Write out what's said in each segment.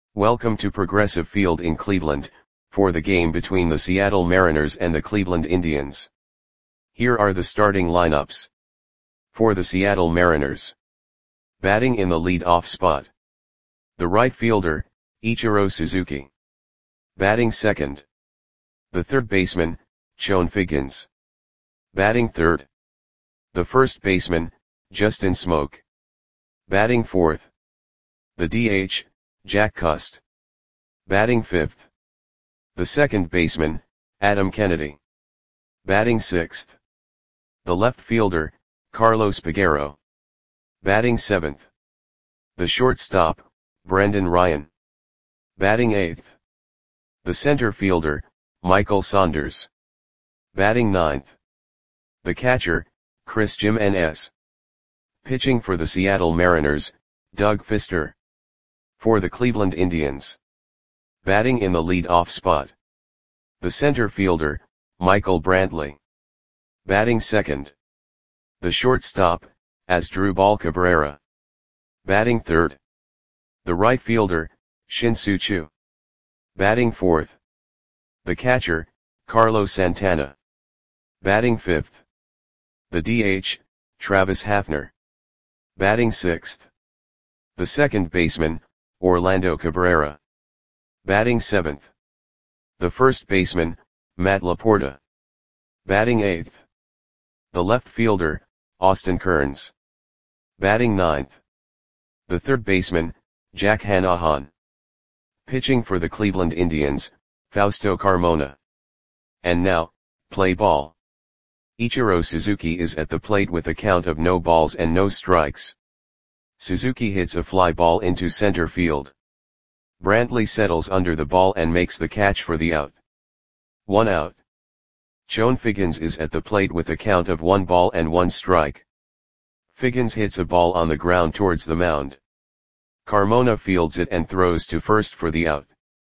Welcome to Progressive Field in Cleveland, for the game between the Seattle Mariners and the Cleveland Indians. Here are the starting lineups. For the Seattle Mariners. Batting in the lead-off spot. The right fielder, Ichiro Suzuki. Batting second. The third baseman, Chone Figgins. Batting third. The first baseman, Justin Smoak. Batting fourth. The DH, Jack Cust. Batting fifth. The second baseman, Adam Kennedy. Batting sixth. The left fielder, Carlos Peguero. Batting seventh. The shortstop, Brendan Ryan. Batting eighth. The center fielder, Michael Saunders. Batting ninth. The catcher, Chris Jimenez. Pitching for the Seattle Mariners, Doug Fister. For the Cleveland Indians. Batting in the lead-off spot. The center fielder, Michael Brantley. Batting second. The shortstop, Asdrubal Cabrera. Batting third. The right fielder, Shin-Soo Choo. Batting fourth. The catcher, Carlos Santana. Batting fifth. The DH, Travis Hafner. Batting sixth. The second baseman, Orlando Cabrera. Batting seventh. The first baseman, Matt Laporta. Batting eighth. The left fielder, Austin Kearns. Batting ninth. The third baseman, Jack Hanahan. Pitching for the Cleveland Indians, Fausto Carmona. And now, play ball. Ichiro Suzuki is at the plate with a count of no balls and no strikes. Suzuki hits a fly ball into center field. Brantley settles under the ball and makes the catch for the out. 1 out. Chone Figgins is at the plate with a count of 1 ball and 1 strike. Figgins hits a ball on the ground towards the mound. Carmona fields it and throws to first for the out.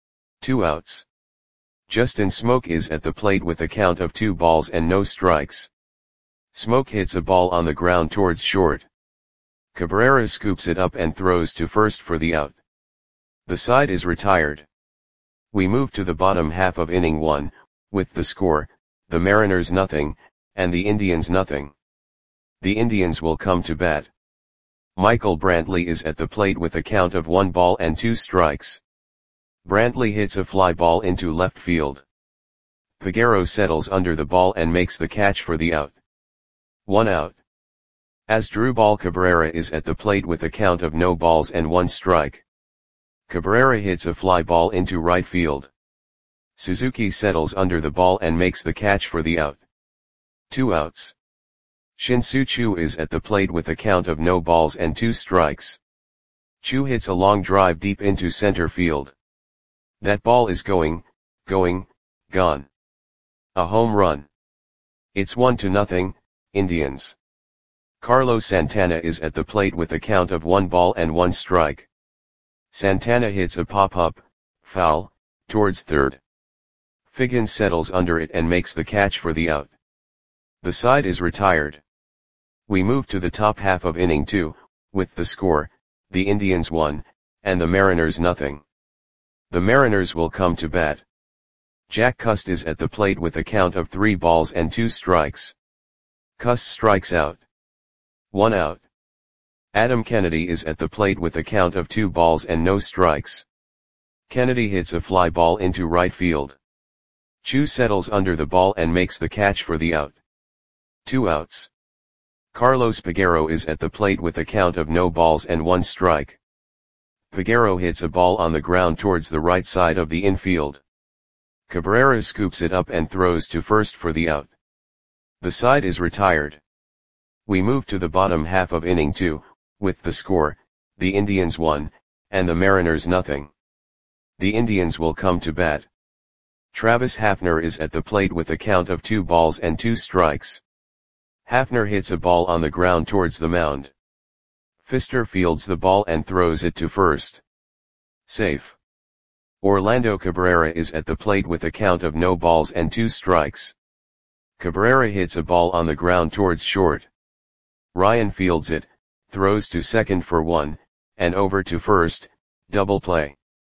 2 outs. Justin Smoak is at the plate with a count of 2 balls and no strikes. Smoak hits a ball on the ground towards short. Cabrera scoops it up and throws to first for the out. The side is retired. We move to the bottom half of inning 1, with the score, the Mariners 0, and the Indians 0. The Indians will come to bat. Michael Brantley is at the plate with a count of 1 ball and 2 strikes. Brantley hits a fly ball into left field. Peguero settles under the ball and makes the catch for the out. 1 out. Asdrubal Cabrera is at the plate with a count of no balls and 1 strike. Cabrera hits a fly ball into right field. Suzuki settles under the ball and makes the catch for the out. 2 outs. Shin-Soo Choo is at the plate with a count of no balls and 2 strikes. Choo hits a long drive deep into center field. That ball is gone. A home run. It's 1-0, Indians. Carlos Santana is at the plate with a count of 1 ball and 1 strike. Santana hits a pop-up, foul, towards third. Figgins settles under it and makes the catch for the out. The side is retired. We move to the top half of inning 2, with the score, the Indians 1, and the Mariners 0. The Mariners will come to bat. Jack Cust is at the plate with a count of 3 balls and 2 strikes. Cust strikes out. 1 out. Adam Kennedy is at the plate with a count of 2 balls and no strikes. Kennedy hits a fly ball into right field. Choo settles under the ball and makes the catch for the out. 2 outs. Carlos Peguero is at the plate with a count of no balls and 1 strike. Peguero hits a ball on the ground towards the right side of the infield. Cabrera scoops it up and throws to first for the out. The side is retired. We move to the bottom half of inning 2, with the score, the Indians 1, and the Mariners 0. The Indians will come to bat. Travis Hafner is at the plate with a count of 2 balls and 2 strikes. Hafner hits a ball on the ground towards the mound. Fister fields the ball and throws it to first. Safe. Orlando Cabrera is at the plate with a count of no balls and 2 strikes. Cabrera hits a ball on the ground towards short. Ryan fields it, throws to second for 1, and over to first, double play.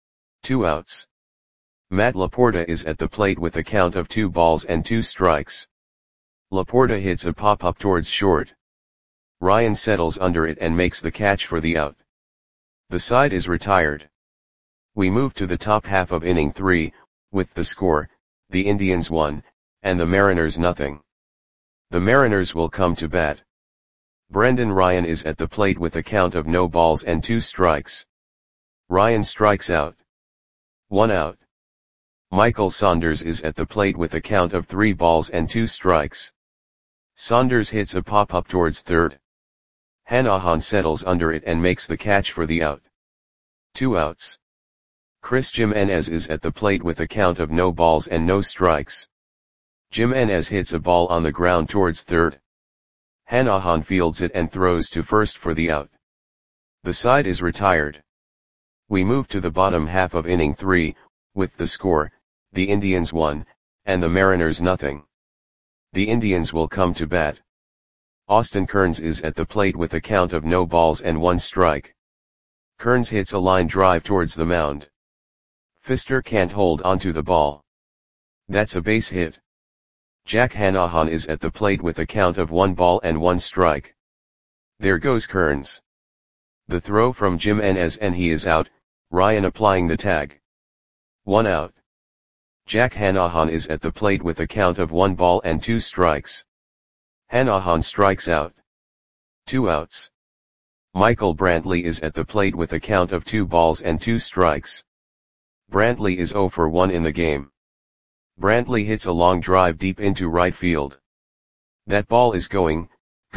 2 outs. Matt Laporta is at the plate with a count of 2 balls and 2 strikes. Laporta hits a pop-up towards short. Ryan settles under it and makes the catch for the out. The side is retired. We move to the top half of inning 3, with the score, the Indians 1, and the Mariners nothing. The Mariners will come to bat. Brendan Ryan is at the plate with a count of no balls and 2 strikes. Ryan strikes out. 1 out. Michael Saunders is at the plate with a count of 3 balls and 2 strikes. Saunders hits a pop-up towards third. Hanahan settles under it and makes the catch for the out. 2 outs. Chris Jimenez is at the plate with a count of no balls and no strikes. Jimenez hits a ball on the ground towards third. Hanahan fields it and throws to first for the out. The side is retired. We move to the bottom half of inning 3, with the score, the Indians 1, and the Mariners nothing. The Indians will come to bat. Austin Kearns is at the plate with a count of no balls and 1 strike. Kearns hits a line drive towards the mound. Pfister can't hold onto the ball. That's a base hit. Jack Hanahan is at the plate with a count of 1 ball and 1 strike. There goes Kearns. The throw from Jimenez and he is out, Ryan applying the tag. 1 out. Jack Hanahan is at the plate with a count of 1 ball and 2 strikes. Hanahan strikes out. 2 outs. Michael Brantley is at the plate with a count of 2 balls and 2 strikes. Brantley is 0 for 1 in the game. Brantley hits a long drive deep into right field. That ball is gone.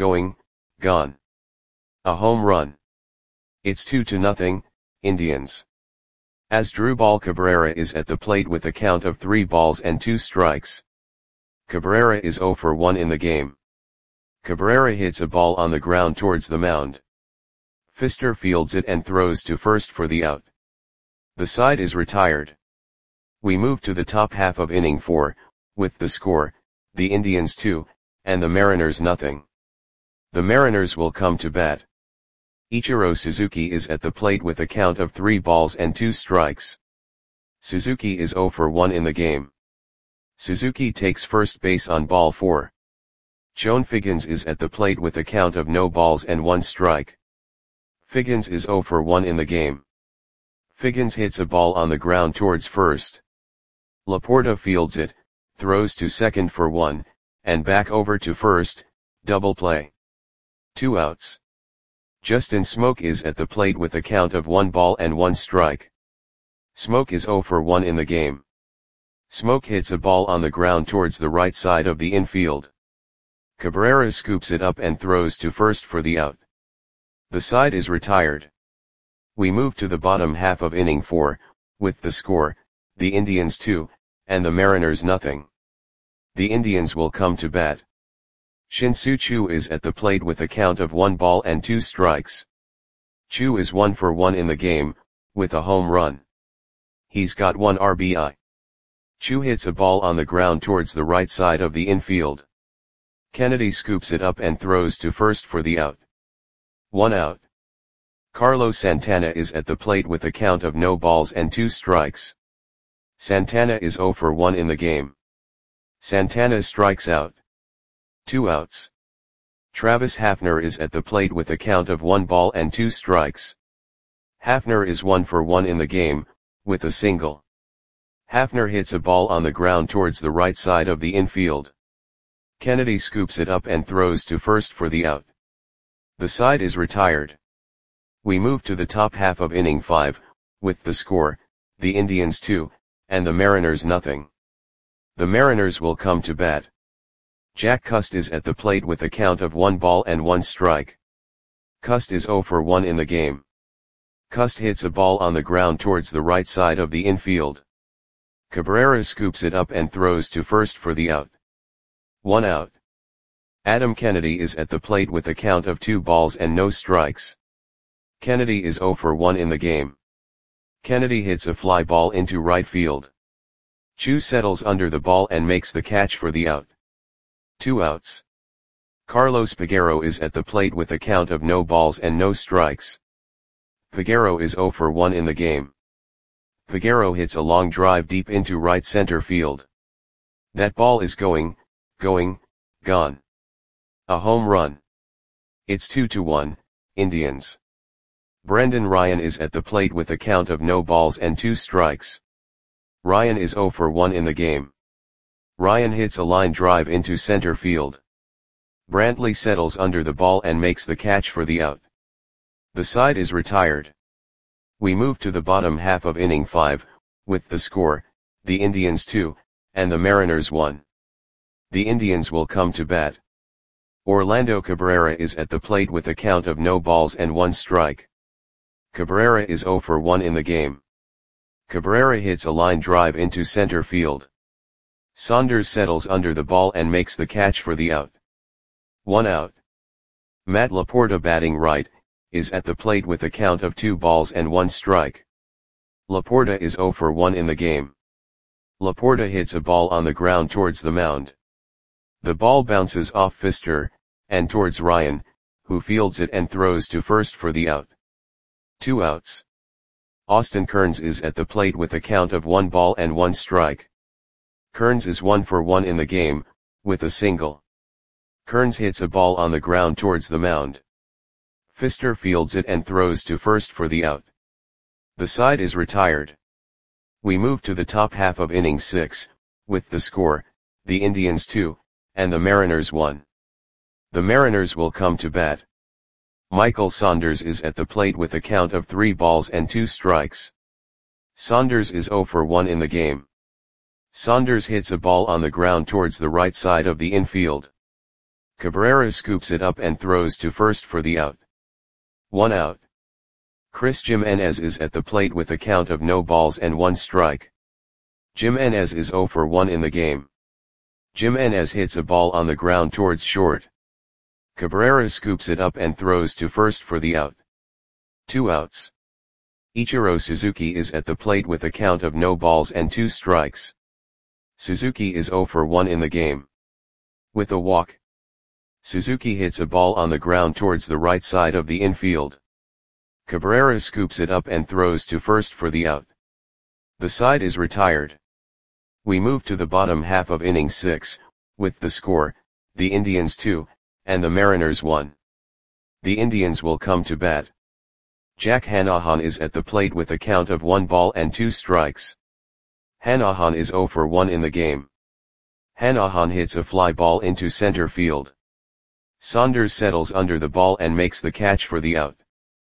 A home run. It's 2-0, Indians. Asdrubal Cabrera is at the plate with a count of 3 balls and 2 strikes. Cabrera is 0 for 1 in the game. Cabrera hits a ball on the ground towards the mound. Pfister fields it and throws to first for the out. The side is retired. We move to the top half of inning 4, with the score, the Indians 2, and the Mariners nothing. The Mariners will come to bat. Ichiro Suzuki is at the plate with a count of 3 balls and 2 strikes. Suzuki is 0 for 1 in the game. Suzuki takes first base on ball 4. Chone Figgins is at the plate with a count of no balls and 1 strike. Figgins is 0 for 1 in the game. Figgins hits a ball on the ground towards first. Laporta fields it, throws to second for 1, and back over to first, double play. 2 outs. Justin Smoke is at the plate with a count of 1 ball and 1 strike. Smoke is 0 for 1 in the game. Smoke hits a ball on the ground towards the right side of the infield. Cabrera scoops it up and throws to first for the out. The side is retired. We move to the bottom half of inning 4, with the score, the Indians 2, and the Mariners nothing. The Indians will come to bat. Shin-Soo Choo is at the plate with a count of 1 ball and 2 strikes. Choo is 1 for 1 in the game, with a home run. He's got 1 RBI. Choo hits a ball on the ground towards the right side of the infield. Kennedy scoops it up and throws to first for the out. 1 out. Carlos Santana is at the plate with a count of no balls and 2 strikes. Santana is 0 for 1 in the game. Santana strikes out. 2 outs. Travis Hafner is at the plate with a count of 1 ball and 2 strikes. Hafner is 1 for 1 in the game, with a single. Hafner hits a ball on the ground towards the right side of the infield. Kennedy scoops it up and throws to first for the out. The side is retired. We move to the top half of inning 5, with the score, the Indians 2, and the Mariners nothing. The Mariners will come to bat. Jack Cust is at the plate with a count of 1 ball and 1 strike. Cust is 0 for 1 in the game. Cust hits a ball on the ground towards the right side of the infield. Cabrera scoops it up and throws to first for the out. 1 out. Adam Kennedy is at the plate with a count of 2 balls and no strikes. Kennedy is 0 for 1 in the game. Kennedy hits a fly ball into right field. Choo settles under the ball and makes the catch for the out. 2 outs. Carlos Peguero is at the plate with a count of no balls and no strikes. Peguero is 0 for 1 in the game. Peguero hits a long drive deep into right center field. That ball is going, gone. A home run. It's 2-1, Indians. Brendan Ryan is at the plate with a count of no balls and 2 strikes. Ryan is 0 for 1 in the game. Ryan hits a line drive into center field. Brantley settles under the ball and makes the catch for the out. The side is retired. We move to the bottom half of inning 5, with the score, the Indians 2, and the Mariners 1. The Indians will come to bat. Orlando Cabrera is at the plate with a count of no balls and 1 strike. Cabrera is 0 for 1 in the game. Cabrera hits a line drive into center field. Saunders settles under the ball and makes the catch for the out. 1 out. Matt Laporta, batting right, is at the plate with a count of 2 balls and 1 strike. Laporta is 0 for 1 in the game. Laporta hits a ball on the ground towards the mound. The ball bounces off Pfister, and towards Ryan, who fields it and throws to first for the out. 2 outs. Austin Kearns is at the plate with a count of 1 ball and 1 strike. Kearns is 1 for 1 in the game, with a single. Kearns hits a ball on the ground towards the mound. Pfister fields it and throws to first for the out. The side is retired. We move to the top half of inning 6, with the score, the Indians 2, and the Mariners 1. The Mariners will come to bat. Michael Saunders is at the plate with a count of 3 balls and 2 strikes. Saunders is 0 for 1 in the game. Saunders hits a ball on the ground towards the right side of the infield. Cabrera scoops it up and throws to first for the out. 1 out. Chris Jimenez is at the plate with a count of no balls and 1 strike. Jimenez is 0 for 1 in the game. Jimenez hits a ball on the ground towards short. Cabrera scoops it up and throws to first for the out. 2 outs. Ichiro Suzuki is at the plate with a count of no balls and 2 strikes. Suzuki is 0 for 1 in the game. With a walk, Suzuki hits a ball on the ground towards the right side of the infield. Cabrera scoops it up and throws to first for the out. The side is retired. We move to the bottom half of inning 6, with the score, the Indians 2, and the Mariners 1. The Indians will come to bat. Jack Hanahan is at the plate with a count of 1 ball and 2 strikes. Hanahan is 0 for 1 in the game. Hanahan hits a fly ball into center field. Saunders settles under the ball and makes the catch for the out.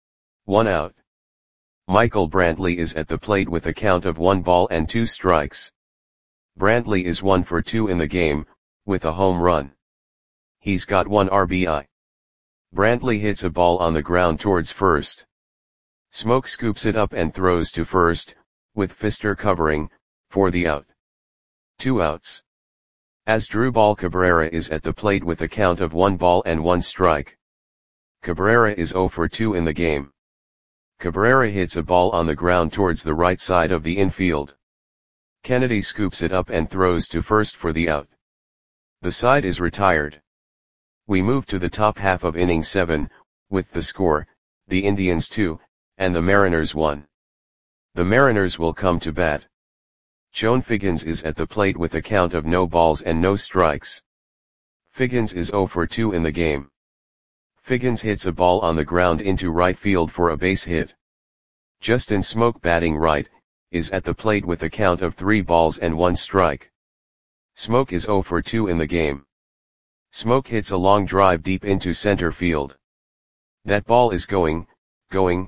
1 out. Michael Brantley is at the plate with a count of 1 ball and 2 strikes. Brantley is 1 for 2 in the game, with a home run. He's got 1 RBI. Brantley hits a ball on the ground towards first. Smoke scoops it up and throws to first, with Pfister covering, for the out. 2 outs. Asdrubal Cabrera is at the plate with a count of 1 ball and 1 strike. Cabrera is 0 for 2 in the game. Cabrera hits a ball on the ground towards the right side of the infield. Kennedy scoops it up and throws to first for the out. The side is retired. We move to the top half of inning 7, with the score, the Indians 2, and the Mariners 1. The Mariners will come to bat. Chone Figgins is at the plate with a count of no balls and no strikes. Figgins is 0 for 2 in the game. Figgins hits a ball on the ground into right field for a base hit. Justin Smoke, batting right, is at the plate with a count of 3 balls and 1 strike. Smoke is 0 for 2 in the game. Smoke hits a long drive deep into center field. That ball is going, gone.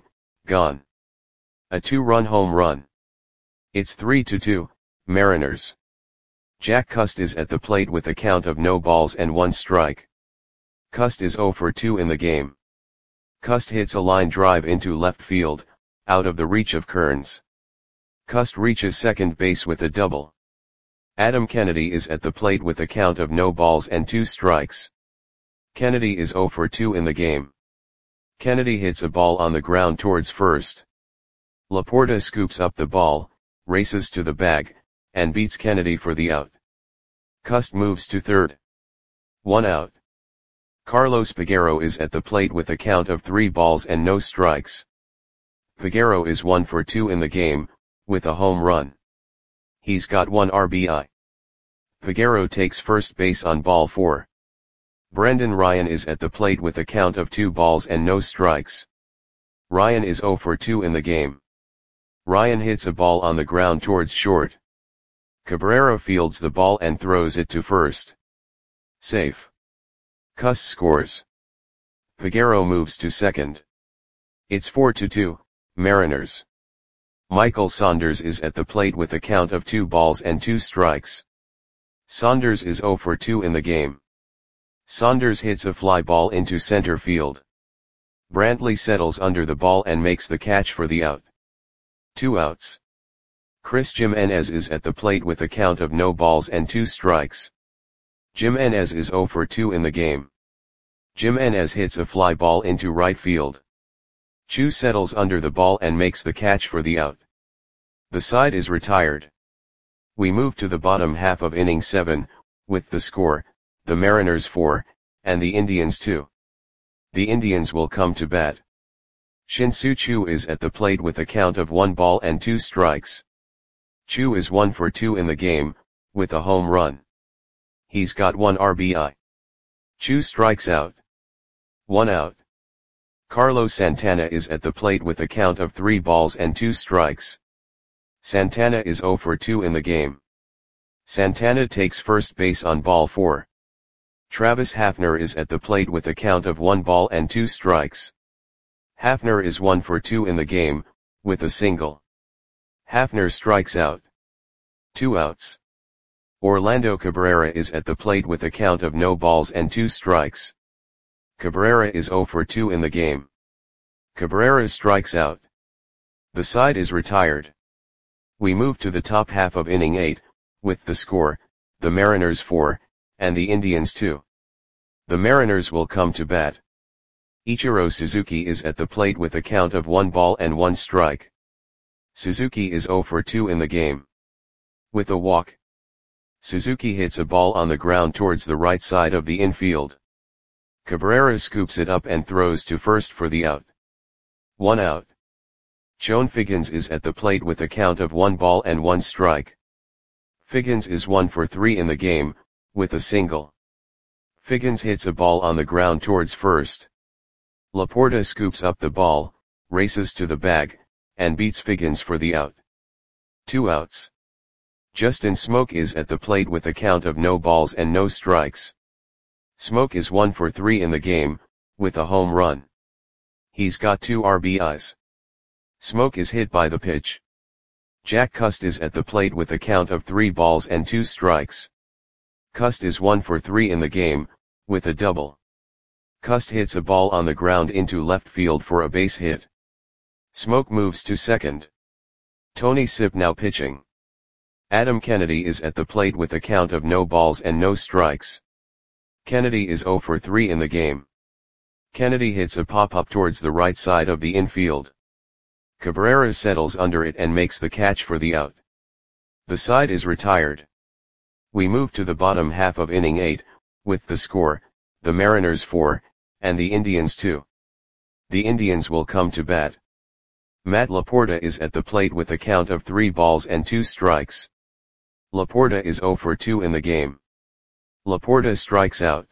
A 2-run home run. It's 3-2, Mariners. Jack Cust is at the plate with a count of no balls and 1 strike. Cust is 0 for 2 in the game. Cust hits a line drive into left field, out of the reach of Kearns. Cust reaches second base with a double. Adam Kennedy is at the plate with a count of no balls and 2 strikes. Kennedy is 0 for 2 in the game. Kennedy hits a ball on the ground towards first. Laporta scoops up the ball, races to the bag, and beats Kennedy for the out. Cust moves to third. 1 out. Carlos Peguero is at the plate with a count of 3 balls and no strikes. Peguero is 1 for 2 in the game, with a home run. He's got 1 RBI. Peguero takes first base on ball 4. Brendan Ryan is at the plate with a count of 2 balls and no strikes. Ryan is 0 for 2 in the game. Ryan hits a ball on the ground towards short. Cabrera fields the ball and throws it to first. Safe. Cus scores. Peguero moves to second. It's 4-2, Mariners. Michael Saunders is at the plate with a count of 2 balls and 2 strikes. Saunders is 0 for 2 in the game. Saunders hits a fly ball into center field. Brantley settles under the ball and makes the catch for the out. 2 outs. Chris Jimenez is at the plate with a count of no balls and 2 strikes. Jimenez is 0 for 2 in the game. Jimenez hits a fly ball into right field. Chu settles under the ball and makes the catch for the out. The side is retired. We move to the bottom half of inning 7, with the score, the Mariners 4, and the Indians 2. The Indians will come to bat. Shin-Soo Choo is at the plate with a count of 1 ball and 2 strikes. Chu is 1 for 2 in the game, with a home run. He's got 1 RBI. Chu strikes out. 1 out. Carlos Santana is at the plate with a count of 3 balls and 2 strikes. Santana is 0 for 2 in the game. Santana takes first base on ball 4. Travis Hafner is at the plate with a count of 1 ball and 2 strikes. Hafner is 1 for 2 in the game, with a single. Hafner strikes out. 2 outs. Orlando Cabrera is at the plate with a count of no balls and 2 strikes. Cabrera is 0 for 2 in the game. Cabrera strikes out. The side is retired. We move to the top half of inning 8, with the score, the Mariners 4, and the Indians 2. The Mariners will come to bat. Ichiro Suzuki is at the plate with a count of 1 ball and 1 strike. Suzuki is 0 for 2 in the game. With a walk. Suzuki hits a ball on the ground towards the right side of the infield. Cabrera scoops it up and throws to first for the out. 1 out. Chone Figgins is at the plate with a count of 1 ball and 1 strike. Figgins is 1 for 3 in the game, with a single. Figgins hits a ball on the ground towards first. Laporta scoops up the ball, races to the bag, and beats Figgins for the out. 2 outs. Justin Smoke is at the plate with a count of no balls and no strikes. Smoke is 1 for 3 in the game, with a home run. He's got 2 RBIs. Smoke is hit by the pitch. Jack Cust is at the plate with a count of 3 balls and 2 strikes. Cust is 1 for 3 in the game, with a double. Cust hits a ball on the ground into left field for a base hit. Smoke moves to second. Tony Sipp now pitching. Adam Kennedy is at the plate with a count of no balls and no strikes. Kennedy is 0 for 3 in the game. Kennedy hits a pop-up towards the right side of the infield. Cabrera settles under it and makes the catch for the out. The side is retired. We move to the bottom half of inning 8, with the score, the Mariners 4, and the Indians 2. The Indians will come to bat. Matt Laporta is at the plate with a count of 3 balls and 2 strikes. Laporta is 0 for 2 in the game. Laporta strikes out.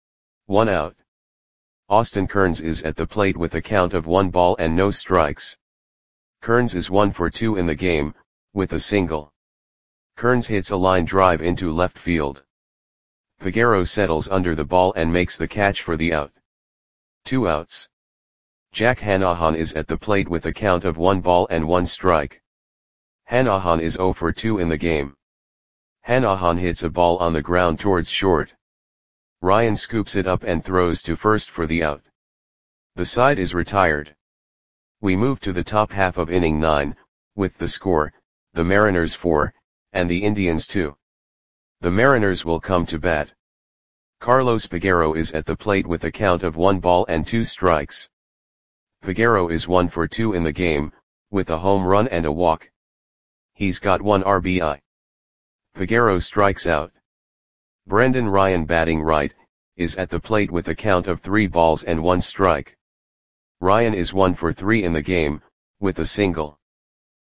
1 out. Austin Kearns is at the plate with a count of 1 ball and no strikes. Kearns is 1 for 2 in the game, with a single. Kearns hits a line drive into left field. Peguero settles under the ball and makes the catch for the out. 2 outs. Jack Hanahan is at the plate with a count of 1 ball and 1 strike. Hanahan is 0 for 2 in the game. Hanahan hits a ball on the ground towards short. Ryan scoops it up and throws to first for the out. The side is retired. We move to the top half of inning 9, with the score, the Mariners 4, and the Indians 2. The Mariners will come to bat. Carlos Peguero is at the plate with a count of 1 ball and 2 strikes. Peguero is 1 for 2 in the game, with a home run and a walk. He's got 1 RBI. Peguero strikes out. Brendan Ryan, batting right, is at the plate with a count of 3 balls and 1 strike. Ryan is 1 for 3 in the game, with a single.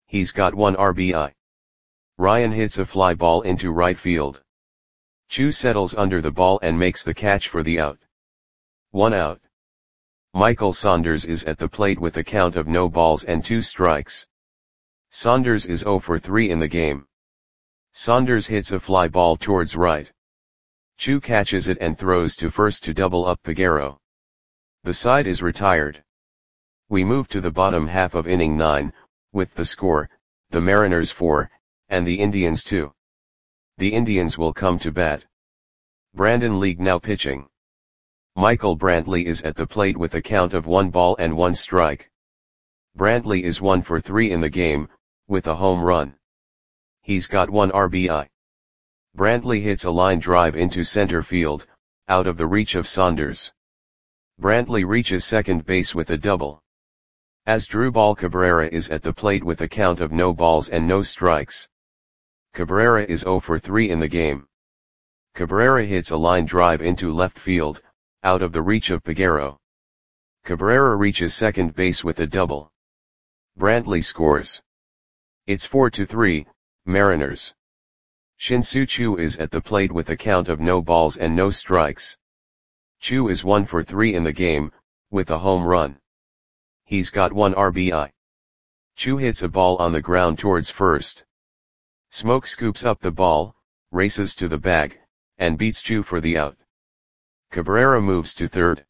He's got 1 RBI. Ryan hits a fly ball into right field. Chu settles under the ball and makes the catch for the out. 1 out. Michael Saunders is at the plate with a count of no balls and 2 strikes. Saunders is 0 for 3 in the game. Saunders hits a fly ball towards right. Chu catches it and throws to first to double up Peguero. The side is retired. We move to the bottom half of inning 9, with the score, the Mariners 4, and the Indians 2. The Indians will come to bat. Brandon League now pitching. Michael Brantley is at the plate with a count of 1 ball and 1 strike. Brantley is 1 for 3 in the game, with a home run. He's got 1 RBI. Brantley hits a line drive into center field, out of the reach of Saunders. Brantley reaches second base with a double. Asdrubal Cabrera is at the plate with a count of no balls and no strikes. Cabrera is 0 for 3 in the game. Cabrera hits a line drive into left field, out of the reach of Peguero. Cabrera reaches second base with a double. Brantley scores. It's 4-3, Mariners. Shin-Soo Choo is at the plate with a count of no balls and no strikes. Choo is 1 for 3 in the game, with a home run. He's got 1 RBI. Choo hits a ball on the ground towards first. Smoke scoops up the ball, races to the bag, and beats Choo for the out. Cabrera moves to third.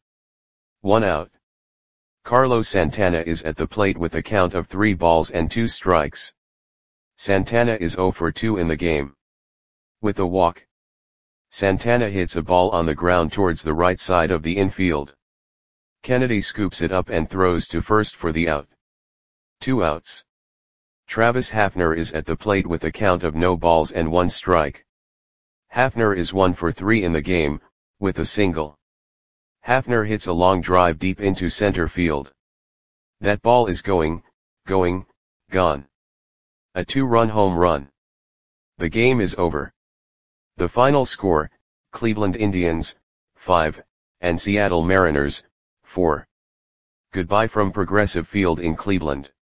1 out. Carlos Santana is at the plate with a count of 3 balls and 2 strikes. Santana is 0 for 2 in the game. With a walk. Santana hits a ball on the ground towards the right side of the infield. Kennedy scoops it up and throws to first for the out. 2 outs. Travis Hafner is at the plate with a count of no balls and 1 strike. Hafner is 1 for 3 in the game, with a single. Hafner hits a long drive deep into center field. That ball is going, gone. A 2-run home run. The game is over. The final score, Cleveland Indians, 5, and Seattle Mariners, 4. Goodbye from Progressive Field in Cleveland.